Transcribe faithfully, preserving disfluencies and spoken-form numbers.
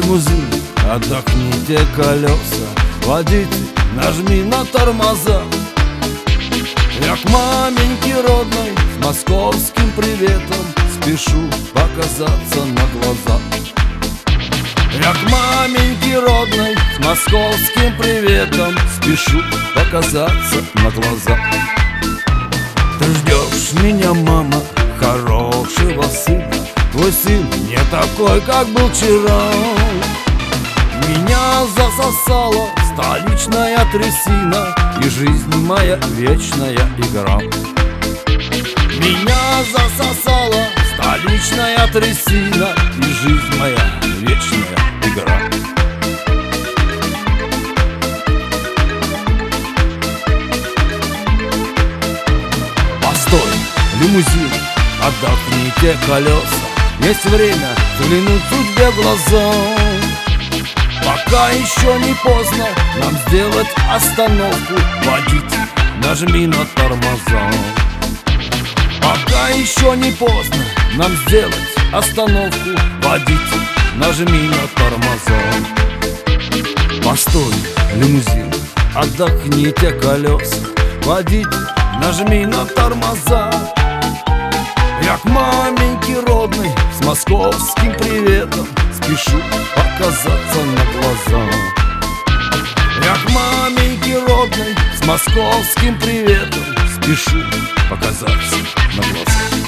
лимузин, отдохните колеса, водитель, нажми на тормоза. Я к маменьке родной с московским приветом спешу показаться на глаза. Я к маменьке родной с московским приветом спешу показаться на глаза. Ты ждешь меня, мама, хорошего сына. Твой сын не такой, как был вчера. Меня засосала столичная трясина, и жизнь моя вечная игра. Меня засосала столичная трясина, и жизнь моя вечная игра. Постой, лимузин, отдохните колеса, есть время взглянуть судьбе в глаза. Пока еще не поздно нам сделать остановку, водитель, нажми на тормоза. Пока еще не поздно нам сделать остановку, водитель, нажми на тормоза. Постой, лимузин, отдохните колеса, водитель, нажми на тормоза. Я к маменьке родной с московским приветом спешу показаться на глаза. Я к маменьке родной с московским приветом спешу показаться на глаза.